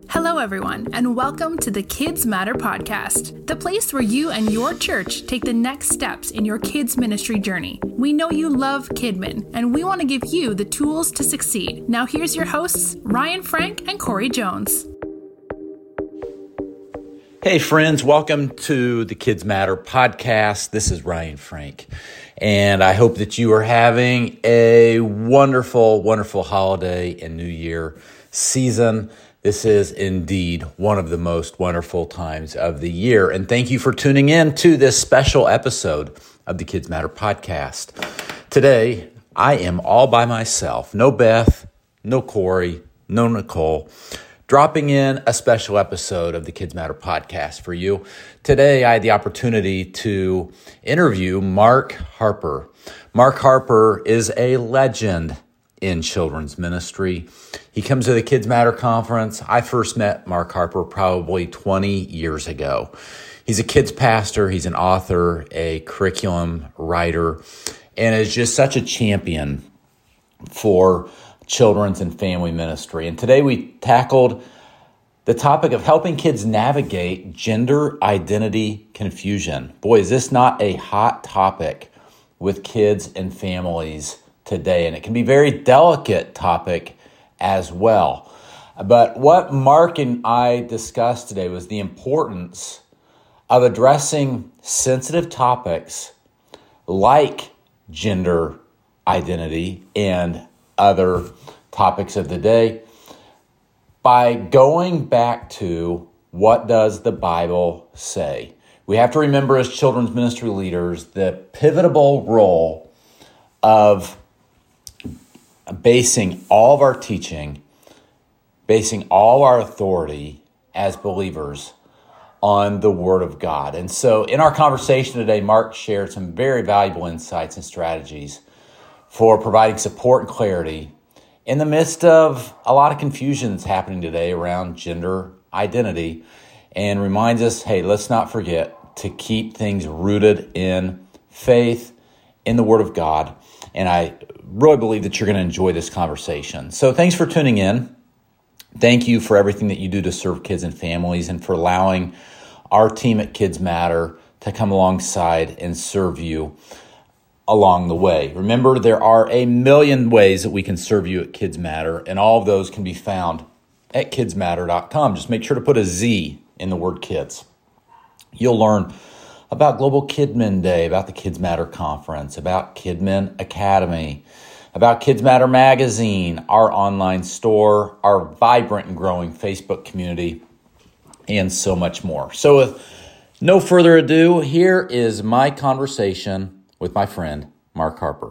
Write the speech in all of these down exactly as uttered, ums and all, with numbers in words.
Hello, everyone, and welcome to the Kids Matter podcast, the place where you and your church take the next steps in your kids' ministry journey. We know you love KidMin, and we want to give you the tools to succeed. Now, here's your hosts, Ryan Frank and Corey Jones. Hey, friends, welcome to the Kids Matter podcast. This is Ryan Frank, and I hope that you are having a wonderful, wonderful holiday and New Year season. This is indeed one of the most wonderful times of the year. And thank you for tuning in to this special episode of the Kids Matter podcast. Today, I am all by myself. No Beth, no Corey, no Nicole. Dropping in a special episode of the Kids Matter podcast for you. Today, I had the opportunity to interview Mark Harper. Mark Harper is a legend in children's ministry. He comes to the Kids Matter conference. I first met Mark Harper probably twenty years ago. He's a kids pastor, he's an author, a curriculum writer, and is just such a champion for children's and family ministry. And today we tackled the topic of helping kids navigate gender identity confusion. Boy, is this not a hot topic with kids and families today, and it can be a very delicate topic as well. But what Mark and I discussed today was the importance of addressing sensitive topics like gender identity and other topics of the day by going back to what does the Bible say. We have to remember as children's ministry leaders the pivotal role of basing all of our teaching, basing all our authority as believers on the Word of God. And so in our conversation today, Mark shared some very valuable insights and strategies for providing support and clarity in the midst of a lot of confusions happening today around gender identity, and reminds us, hey, let's not forget to keep things rooted in faith, in the Word of God. And I really believe that you're going to enjoy this conversation. So thanks for tuning in. Thank you for everything that you do to serve kids and families, and for allowing our team at Kids Matter to come alongside and serve you along the way. Remember, there are a million ways that we can serve you at Kids Matter, and all of those can be found at kids matter dot com. Just make sure to put a Z in the word kids. You'll learn about Global KidMin Day, about the Kids Matter Conference, about KidMin Academy, about Kids Matter Magazine, our online store, our vibrant and growing Facebook community, and so much more. So with no further ado, here is my conversation with my friend, Mark Harper.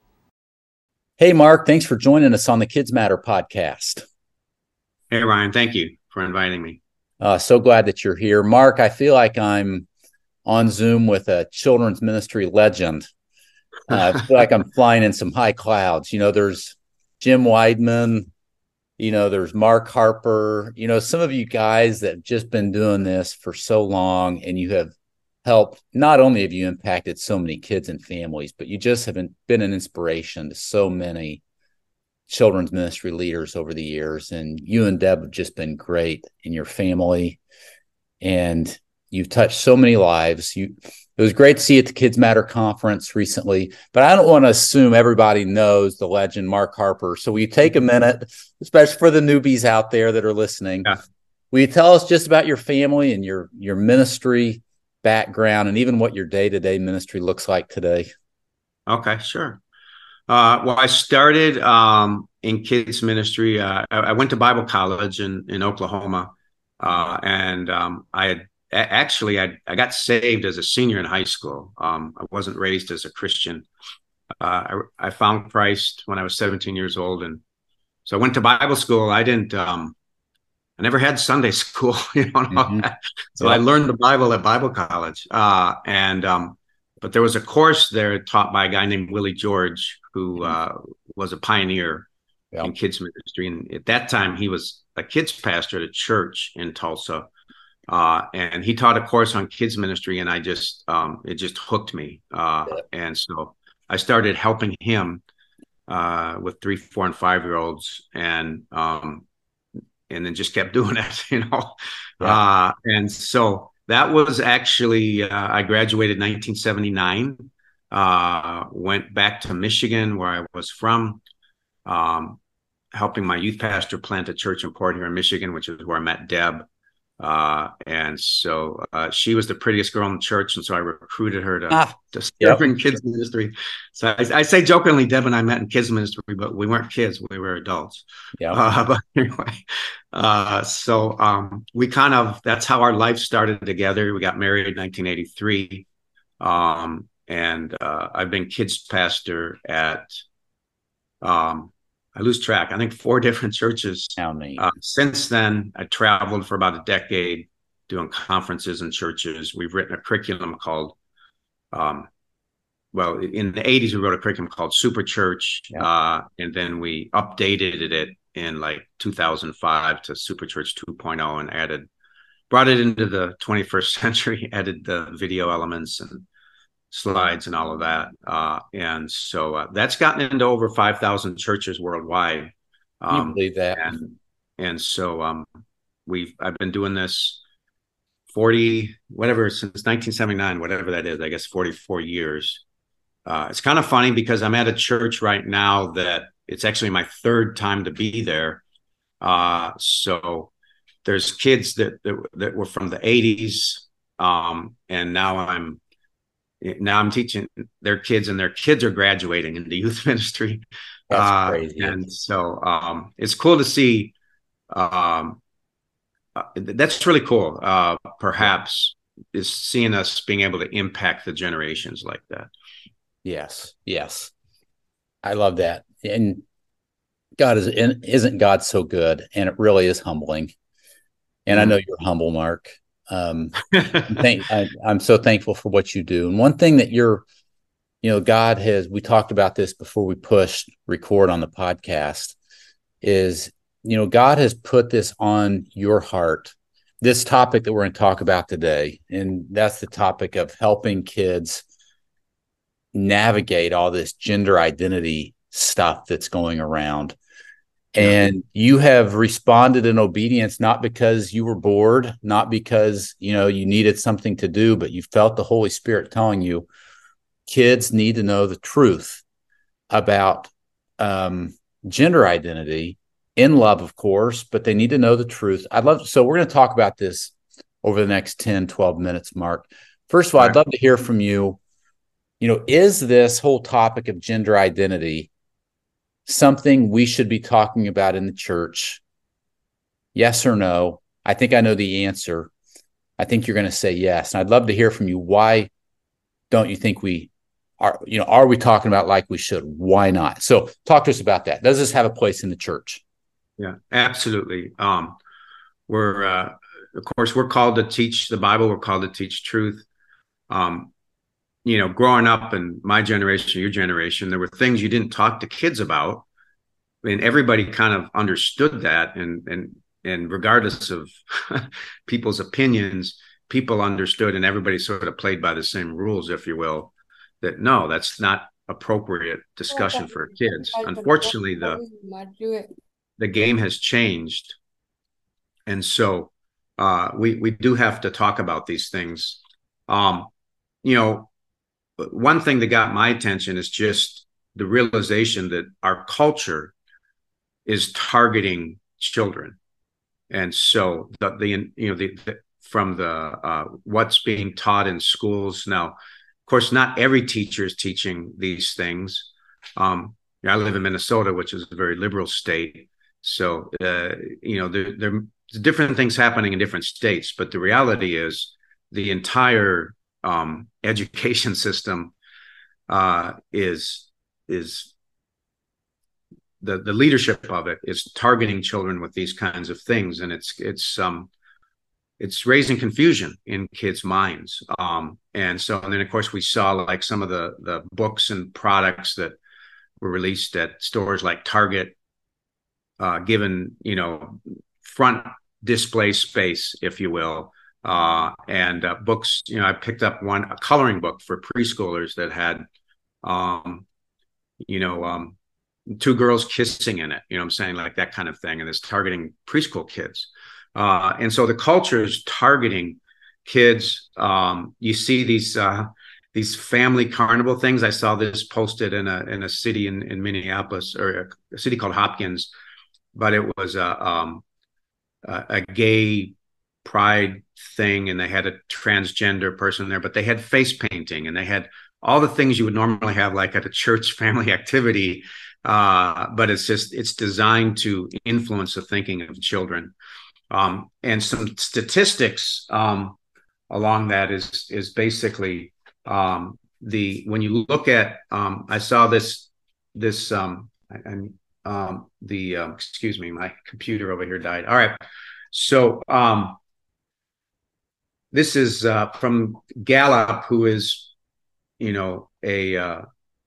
Hey, Mark, thanks for joining us on the Kids Matter podcast. Hey, Ryan, thank you for inviting me. Uh, so glad that you're here. Mark, I feel like I'm on Zoom with a children's ministry legend. Uh, I feel like I'm flying in some high clouds. You know, there's Jim Weidman, you know, there's Mark Harper, you know, some of you guys that have just been doing this for so long, and you have helped, not only have you impacted so many kids and families, but you just have been an inspiration to so many children's ministry leaders over the years. And you and Deb have just been great in your family, and you've touched so many lives. You, it was great to see you at the Kids Matter conference recently, but I don't want to assume everybody knows the legend Mark Harper. So will you take a minute, especially for the newbies out there that are listening? Yeah. Will you tell us just about your family and your, your ministry background, and even what your day-to-day ministry looks like today? Okay, sure. Uh, well, I started um, in kids ministry. Uh, I, I went to Bible college in, in Oklahoma, uh, and um, I had Actually, I, I got saved as a senior in high school. Um, I wasn't raised as a Christian. Uh, I, I found Christ when I was seventeen years old. And so I went to Bible school. I didn't, um, I never had Sunday school, you know. Mm-hmm. So yeah. I learned the Bible at Bible college. Uh, and, um, but there was a course there taught by a guy named Willie George, who uh, was a pioneer yeah. in kids ministry. And at that time, he was a kids pastor at a church in Tulsa. Uh, and he taught a course on kids ministry, and I just, um, it just hooked me. Uh, yeah. And so I started helping him uh, with three, four, and five-year-olds. And um, and then just kept doing it, you know. Yeah. Uh, and so that was actually, uh, I graduated in nineteen seventy-nine, uh, went back to Michigan, where I was from, um, helping my youth pastor plant a church in Port Huron, Michigan, which is where I met Deb. Uh, and so uh, she was the prettiest girl in the church, and so I recruited her to, Ah, to serve yep. in kids ministry. So I, I say jokingly, Deb and I met in kids ministry, but we weren't kids; we were adults. Yeah. Uh, but anyway, uh, so um, we kind of that's how our life started together. We got married in nineteen eighty-three, um, and uh, I've been kids pastor at. Um, I lose track. I think four different churches. How neat. Uh, since then, I traveled for about a decade doing conferences in churches. We've written a curriculum called, um, well, in the eighties, we wrote a curriculum called Super Church. Yeah. Uh, and then we updated it in like two thousand five to Super Church two point oh and added, brought it into the twenty-first century, added the video elements and slides and all of that. Uh, and so uh, that's gotten into over five thousand churches worldwide. Um, you believe that? And, and so um, we've, I've been doing this forty, whatever, since nineteen seventy-nine, whatever that is, I guess forty-four years. Uh, it's kind of funny because I'm at a church right now that it's actually my third time to be there. Uh, so there's kids that, that, that were from the eighties. Um, and now I'm, Now I'm teaching their kids, and their kids are graduating into youth ministry. That's uh, crazy. And so um, it's cool to see. Um, uh, that's really cool. Uh, perhaps yeah. is seeing us being able to impact the generations like that. Yes, yes, I love that. And God is isn't God so good? And it really is humbling. And mm. I know you're humble, Mark. Um, thank, I, I'm so thankful for what you do. And one thing that you're, you know, God has, we talked about this before we pushed record on the podcast, is, you know, God has put this on your heart, this topic that we're going to talk about today. And that's the topic of helping kids navigate all this gender identity stuff that's going around. And you have responded in obedience, not because you were bored, not because, you know, you needed something to do, but you felt the Holy Spirit telling you kids need to know the truth about um, gender identity in love, of course, but they need to know the truth. I'd love, so we're going to talk about this over the next ten, twelve minutes, Mark. First of all, all right. I'd love to hear from you. You know, is this whole topic of gender identity something we should be talking about in the church? Yes or no? I think I know the answer. I think you're going to say yes. And I'd love to hear from you. Why don't you think we are, you know, are we talking about like we should? Why not? So talk to us about that. Does this have a place in the church? Yeah, absolutely. Um, we're, uh, of course, we're called to teach the Bible. We're called to teach truth. Um, you know, growing up in my generation, your generation, there were things you didn't talk to kids about, and everybody kind of understood that. And and and regardless of people's opinions, people understood, and everybody sort of played by the same rules, if you will. That no, that's not appropriate discussion for kids. Unfortunately, the the game has changed, and so uh, we we do have to talk about these things. Um, you know. One thing that got my attention is just the realization that our culture is targeting children. And so the, the you know, the, the from the uh, what's being taught in schools now, of course, not every teacher is teaching these things. Um, I live in Minnesota, which is a very liberal state. So, uh, you know, there, there are different things happening in different states, but the reality is the entire um, education system uh, is is the the leadership of it is targeting children with these kinds of things, and it's it's um it's raising confusion in kids' minds. Um, and so, and then of course we saw like some of the the books and products that were released at stores like Target, uh, given you know front display space, if you will. Uh, and uh, books, you know, I picked up one, a coloring book for preschoolers that had, um, you know, um, two girls kissing in it, you know what I'm saying? Like that kind of thing. And it's targeting preschool kids. Uh, and so the culture is targeting kids. Um, you see these, uh, these family carnival things. I saw this posted in a, in a city in, in Minneapolis, or a, a city called Hopkins, but it was a, um, a, a gay pride thing. And they had a transgender person there, but they had face painting and they had all the things you would normally have like at a church family activity. Uh, but it's just, it's designed to influence the thinking of children. Um, and some statistics um, along that is, is basically um, the, when you look at, um, I saw this, this, um, and um, the, um, excuse me, my computer over here died. All right. So um, this is uh, from Gallup, who is, you know, a, uh,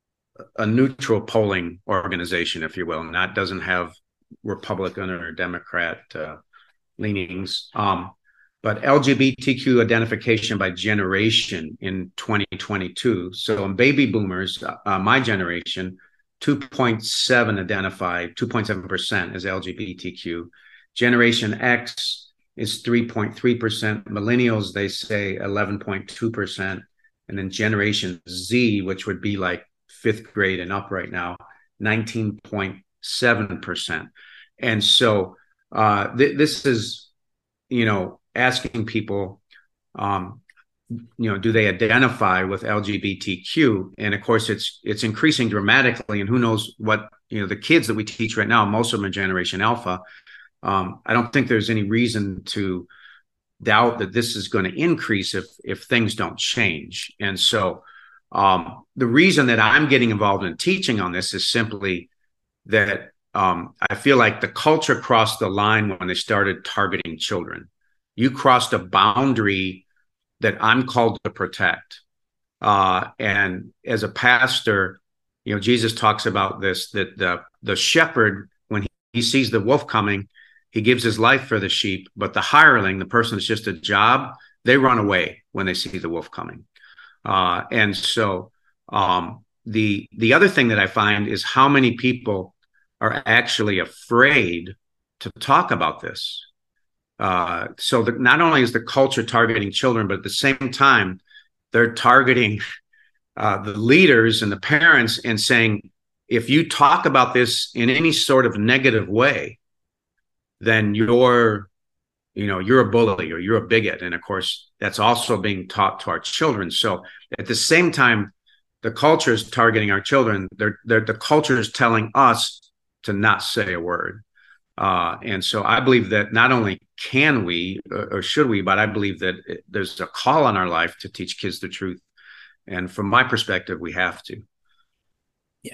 a neutral polling organization, if you will, not doesn't have Republican or Democrat uh, leanings. Um, but L G B T Q identification by generation in twenty twenty-two. So in baby boomers, uh, my generation, two point seven identified, two point seven percent is L G B T Q. Generation X is three point three percent. Millennials, they say eleven point two percent. And then Generation Z, which would be like fifth grade and up right now, nineteen point seven percent. And so uh, th- this is, you know, asking people, um, you know, do they identify with L G B T Q? And of course, it's it's increasing dramatically. And who knows what, you know, the kids that we teach right now, most of them are Generation Alpha. Um, I don't think there's any reason to doubt that this is going to increase if if things don't change. And so um, the reason that I'm getting involved in teaching on this is simply that um, I feel like the culture crossed the line when they started targeting children. You crossed a boundary that I'm called to protect. Uh, and as a pastor, you know, Jesus talks about this, that the, the shepherd, when he, he sees the wolf coming, he gives his life for the sheep, but the hireling, the person that's just a job, they run away when they see the wolf coming. Uh, and so um, the the other thing that I find is how many people are actually afraid to talk about this. Uh, so that not only is the culture targeting children, but at the same time, they're targeting uh, the leaders and the parents and saying, if you talk about this in any sort of negative way, then you're, you know, you're a bully or you're a bigot. And of course, that's also being taught to our children. So at the same time, the culture is targeting our children. They're, they're, the culture is telling us to not say a word. Uh, and so I believe that not only can we or, or should we, but I believe that it, there's a call on our life to teach kids the truth. And from my perspective, we have to. Yeah.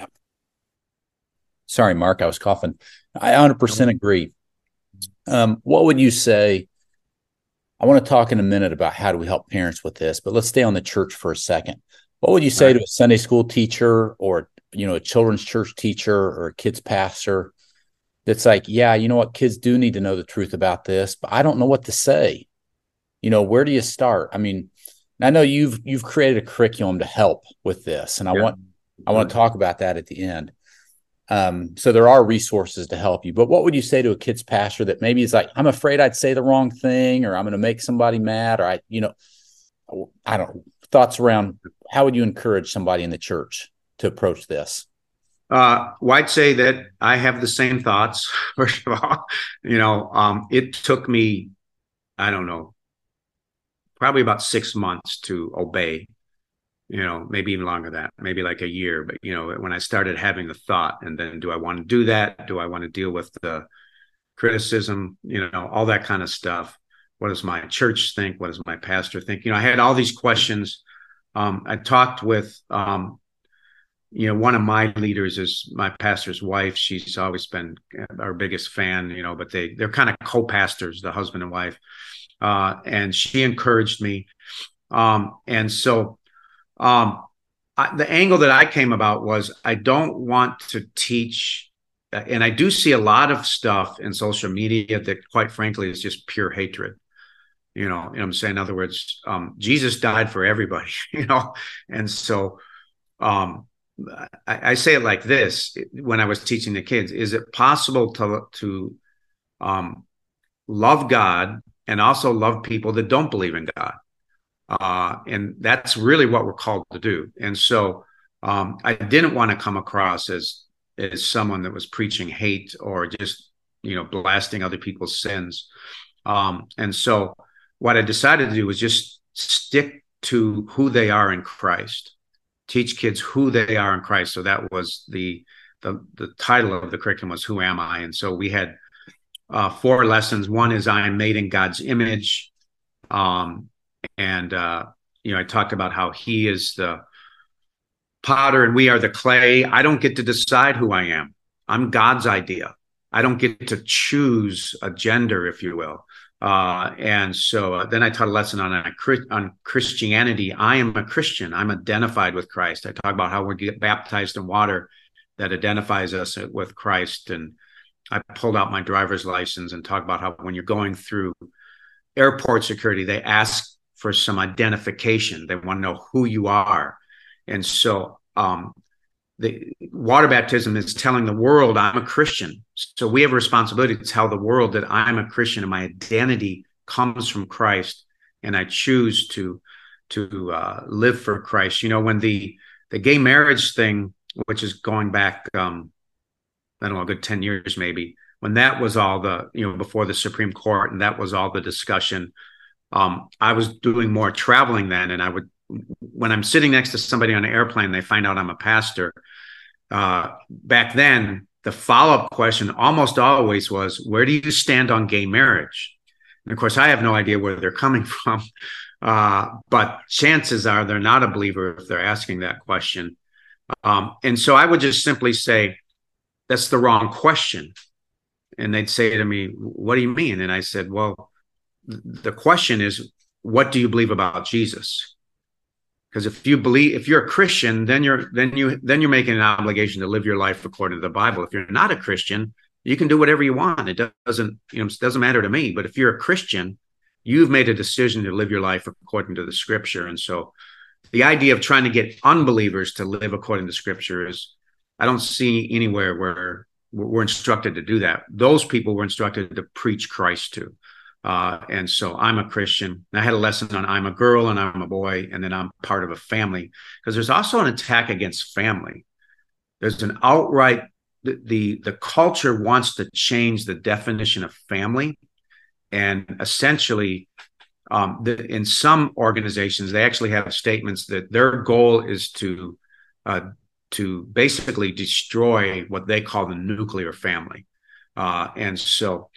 Sorry, Mark, I was coughing. I one hundred percent agree. Um, what would you say? I want to talk in a minute about how do we help parents with this, but let's stay on the church for a second. What would you say to a Sunday school teacher or, you know, a children's church teacher or a kids pastor that's like, yeah, you know what, kids do need to know the truth about this, but I don't know what to say. You know, where do you start? I mean, I know you've you've created a curriculum to help with this, and I yeah. want I want to talk about that at the end. Um, so there are resources to help you, but what would you say to a kid's pastor that maybe is like, I'm afraid I'd say the wrong thing, or I'm going to make somebody mad, or I, you know, I don't thoughts around how would you encourage somebody in the church to approach this? Uh, well, I'd say that I have the same thoughts. First of all, you know, um, it took me, I don't know, probably about six months to obey. You know, maybe even longer than that, maybe like a year. But, you know, when I started having the thought, and then do I want to do that? Do I want to deal with the criticism? You know, all that kind of stuff. What does my church think? What does my pastor think? You know, I had all these questions. Um, I talked with, um, you know, one of my leaders is my pastor's wife. She's always been our biggest fan, you know, but they, they're kind of co-pastors, the husband and wife. Uh, and she encouraged me. Um, and so, Um, I, the angle that I came about was I don't want to teach, and I do see a lot of stuff in social media that, quite frankly, is just pure hatred. You know, you know what I'm saying? In other words, um, Jesus died for everybody, you know, and so um, I, I say it like this when I was teaching the kids: is it possible to to um, love God and also love people that don't believe in God? Uh, and that's really what we're called to do. And so um, I didn't want to come across as as someone that was preaching hate or just, you know, blasting other people's sins. Um, and so what I decided to do was just stick to who they are in Christ, teach kids who they are in Christ. So that was the the, the title of the curriculum was Who Am I? And so we had uh, four lessons. One is I am made in God's image. Um, and, uh, you know, I talked about how he is the potter and we are the clay. I don't get to decide who I am. I'm God's idea. I don't get to choose a gender, if you will. Uh, and so uh, then I taught a lesson on, on Christianity. I am a Christian. I'm identified with Christ. I talk about how we get baptized in water that identifies us with Christ. And I pulled out my driver's license and talked about how when you're going through airport security, they ask for some identification. They want to know who you are. And so um, the water baptism is telling the world I'm a Christian. So we have a responsibility to tell the world that I'm a Christian and my identity comes from Christ, and I choose to to uh, live for Christ. You know, when the the gay marriage thing, which is going back, um, I don't know, a good ten years maybe, when that was all the, you know, before the Supreme Court, and that was all the discussion. Um, I was doing more traveling then, and I would, when I'm sitting next to somebody on an airplane, they find out I'm a pastor. Uh, back then, the follow-up question almost always was, where do you stand on gay marriage? And of course, I have no idea where they're coming from, uh, but chances are they're not a believer if they're asking that question. Um, and so I would just simply say, that's the wrong question. And they'd say to me, what do you mean? And I said, well, the question is, what do you believe about Jesus? Because if you believe, if you're a Christian, then you're then you then you're making an obligation to live your life according to the Bible. If you're not a Christian, you can do whatever you want. It doesn't, you know, it doesn't matter to me. But if you're a Christian, you've made a decision to live your life according to the Scripture. And so, the idea of trying to get unbelievers to live according to Scripture is, I don't see anywhere where we're instructed to do that. Those people were instructed to preach Christ to. Uh, and so I'm a Christian. I had a lesson on I'm a girl and I'm a boy, and then I'm part of a family, because there's also an attack against family. There's an outright, the, the, the culture wants to change the definition of family. And essentially, um, the, in some organizations, they actually have statements that their goal is to, uh, to basically destroy what they call the nuclear family. Uh, and so,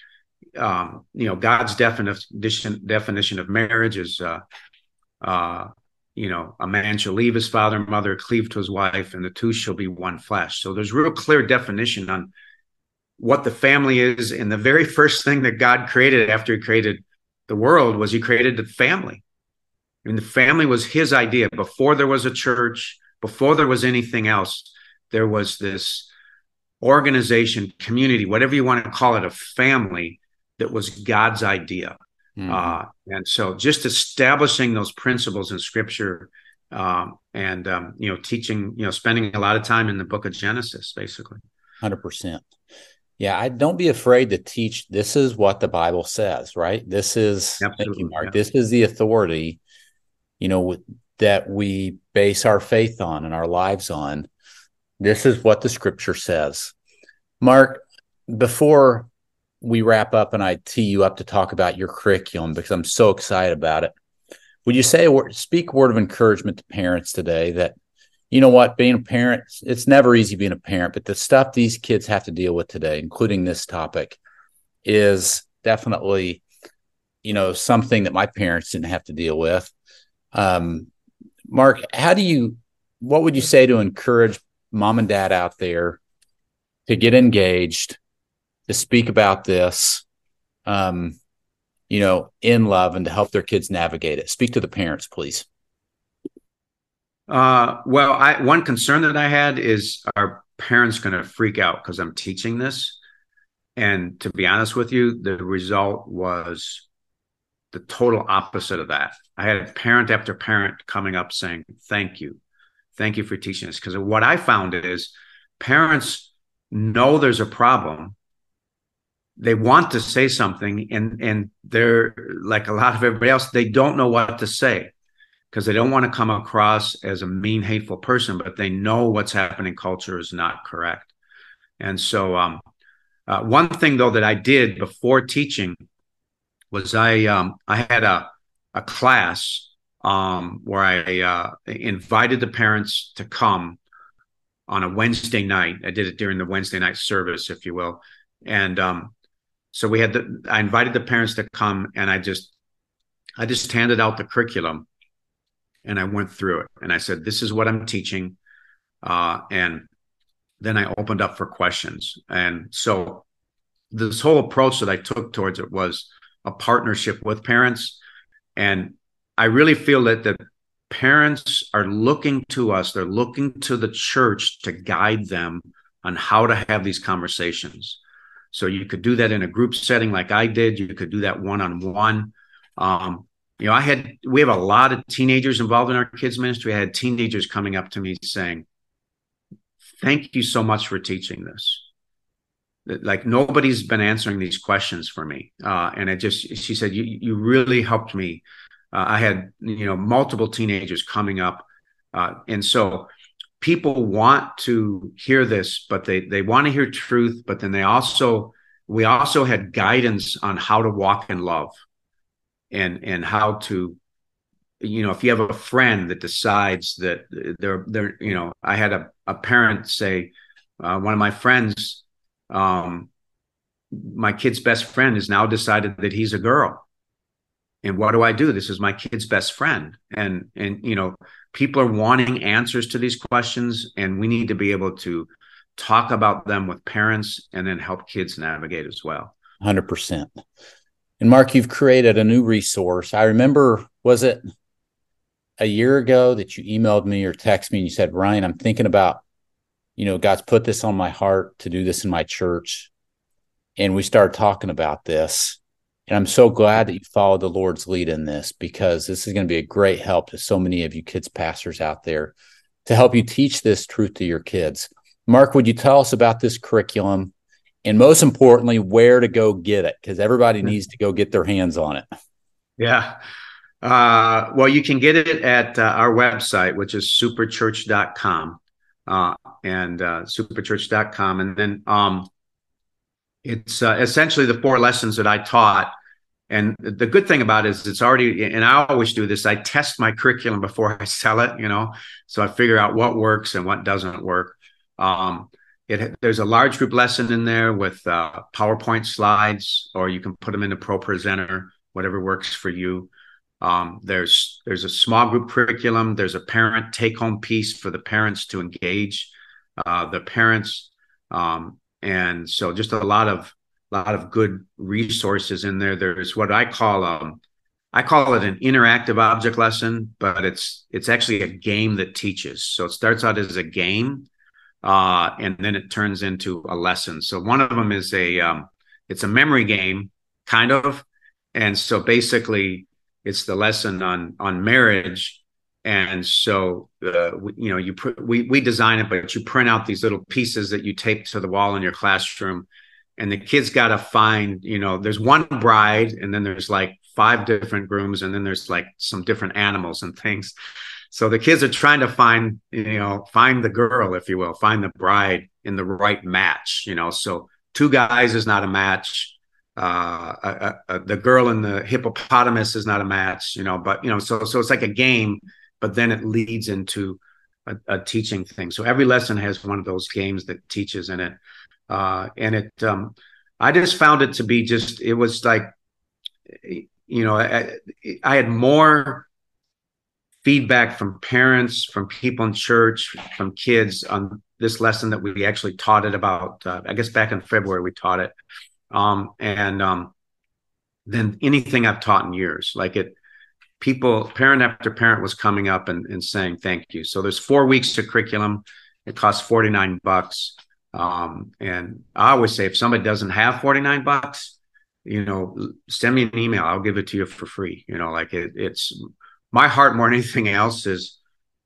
Um, you know, God's definition definition of marriage is, uh, uh, you know, a man shall leave his father and mother, cleave to his wife, and the two shall be one flesh. So there's real clear definition on what the family is. And the very first thing that God created after he created the world was he created the family. I mean, the family was his idea. Before there was a church, before there was anything else, there was this organization, community, whatever you want to call it, a family that was God's idea. Mm-hmm. Uh, and so just establishing those principles in Scripture, um, and, um, you know, teaching, you know, spending a lot of time in the book of Genesis, basically. one hundred percent. Yeah, I don't be afraid to teach. This is what the Bible says, right? This is, Absolutely. Thank you, Mark. Yeah. This is the authority, you know, that we base our faith on and our lives on. This is what the Scripture says. Mark, before we wrap up and I tee you up to talk about your curriculum, because I'm so excited about it, would you say a word, speak a word of encouragement to parents today that, you know what, being a parent, it's never easy being a parent, but the stuff these kids have to deal with today, including this topic, is definitely, you know, something that my parents didn't have to deal with. Um, Mark, how do you, what would you say to encourage mom and dad out there to get engaged, to speak about this, um, you know, in love, and to help their kids navigate it? Speak to the parents, please. Uh, well, I, one concern that I had is, are parents going to freak out because I'm teaching this? And to be honest with you, the result was the total opposite of that. I had parent after parent coming up saying, thank you. Thank you for teaching us. Because what I found is parents know there's a problem. They want to say something, and and they're like a lot of everybody else, they don't know what to say because they don't want to come across as a mean, hateful person, but they know what's happening in culture is not correct. And so um, uh, one thing, though, that I did before teaching was I um, I had a, a class um, where I uh, invited the parents to come on a Wednesday night. I did it during the Wednesday night service, if you will. And um, so we had the, I invited the parents to come, and I just, I just handed out the curriculum, and I went through it, and I said, this is what I'm teaching. Uh, and then I opened up for questions. And so this whole approach that I took towards it was a partnership with parents. And I really feel that the parents are looking to us, they're looking to the church to guide them on how to have these conversations. So you could do that in a group setting like I did. You could do that one-on-one. Um, you know, I had, we have a lot of teenagers involved in our kids ministry. I had teenagers coming up to me saying, thank you so much for teaching this. Like, nobody's been answering these questions for me. Uh, and it just, she said, you, you really helped me. Uh, I had, you know, multiple teenagers coming up. Uh, and so people want to hear this, but they, they want to hear truth. But then they also, we also had guidance on how to walk in love and, and how to, you know, if you have a friend that decides that they're, they're, you know, I had a, a parent say, uh, one of my friends, um, my kid's best friend has now decided that he's a girl. And what do I do? This is my kid's best friend. And, and, you know, people are wanting answers to these questions, and we need to be able to talk about them with parents and then help kids navigate as well. one hundred percent. And Mark, you've created a new resource. I remember, was it a year ago that you emailed me or texted me and you said, Ryan, I'm thinking about, you know, God's put this on my heart to do this in my church. And we started talking about this. And I'm so glad that you followed the Lord's lead in this, because this is going to be a great help to so many of you kids pastors out there to help you teach this truth to your kids. Mark, would you tell us about this curriculum, and most importantly, where to go get it? Because everybody needs to go get their hands on it. Yeah. Uh, well, you can get it at uh, our website, which is superchurch dot com, uh, and uh, superchurch dot com. And then um, it's uh, essentially the four lessons that I taught. And the good thing about it is it's already, and I always do this, I test my curriculum before I sell it, you know, so I figure out what works and what doesn't work. Um, it, there's a large group lesson in there with uh, PowerPoint slides, or you can put them into ProPresenter, whatever works for you. Um, there's there's a small group curriculum. There's a parent take-home piece for the parents to engage uh, the parents. Um, and so just a lot of lot of good resources in there. There's what I call um I call it an interactive object lesson, but it's it's actually a game that teaches. So it starts out as a game, uh, and then it turns into a lesson. So one of them is a um, it's a memory game, kind of, and so basically it's the lesson on on marriage. And so uh, we, you know you pr- we we design it, but you print out these little pieces that you tape to the wall in your classroom. And the kids got to find, you know, there's one bride, and then there's like five different grooms, and then there's like some different animals and things. So the kids are trying to find, you know, find the girl, if you will, find the bride in the right match, you know. So two guys is not a match. Uh, a, a, the girl in the hippopotamus is not a match, you know, but, you know, so, so it's like a game, but then it leads into a, a teaching thing. So every lesson has one of those games that teaches in it. Uh, and it, um, I just found it to be just, it was like, you know, I, I had more feedback from parents, from people in church, from kids on this lesson that we actually taught it about, uh, I guess back in February, we taught it. Um, and um, then anything I've taught in years, like it, people, parent after parent was coming up and, and saying, thank you. So there's four weeks of curriculum. It costs forty-nine bucks. Um, and I always say, if somebody doesn't have forty-nine bucks, you know, send me an email. I'll give it to you for free. You know, like it, it's my heart more than anything else is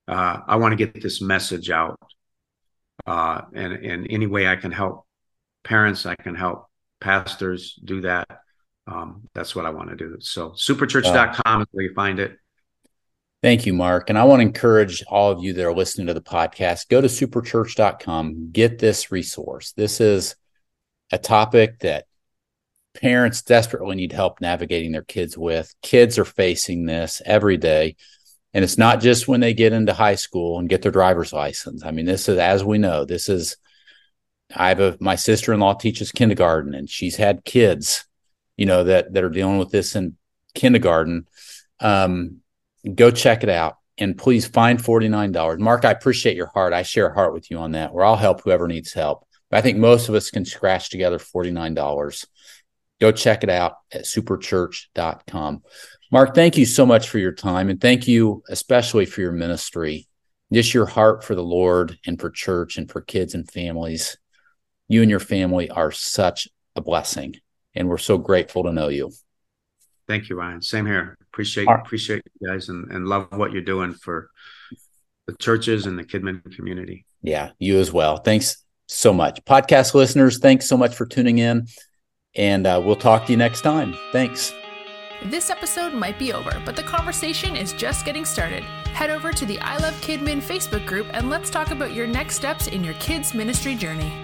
uh, I want to get this message out. Uh, and in any way I can help parents, I can help pastors do that. Um, that's what I want to do. So superchurch dot com is where you find it. Thank you, Mark. And I want to encourage all of you that are listening to the podcast, go to superchurch dot com, get this resource. This is a topic that parents desperately need help navigating their kids with. Kids are facing this every day. And it's not just when they get into high school and get their driver's license. I mean, this is, as we know, this is, I have a, my sister-in-law teaches kindergarten, and she's had kids, you know, that, that are dealing with this in kindergarten. Um, go check it out, and please find forty-nine dollars. Mark, I appreciate your heart. I share a heart with you on that, where I'll help whoever needs help. But I think most of us can scratch together forty-nine dollars. Go check it out at superchurch dot com. Mark, thank you so much for your time, and thank you especially for your ministry, just your heart for the Lord and for church and for kids and families. You and your family are such a blessing, and we're so grateful to know you. Thank you, Ryan. Same here. Appreciate right. appreciate you guys, and, and love what you're doing for the churches and the Kidmin community. Yeah, you as well. Thanks so much. Podcast listeners, thanks so much for tuning in, and uh, we'll talk to you next time. Thanks. This episode might be over, but the conversation is just getting started. Head over to the I Love Kidmin Facebook group and let's talk about your next steps in your kids' ministry journey.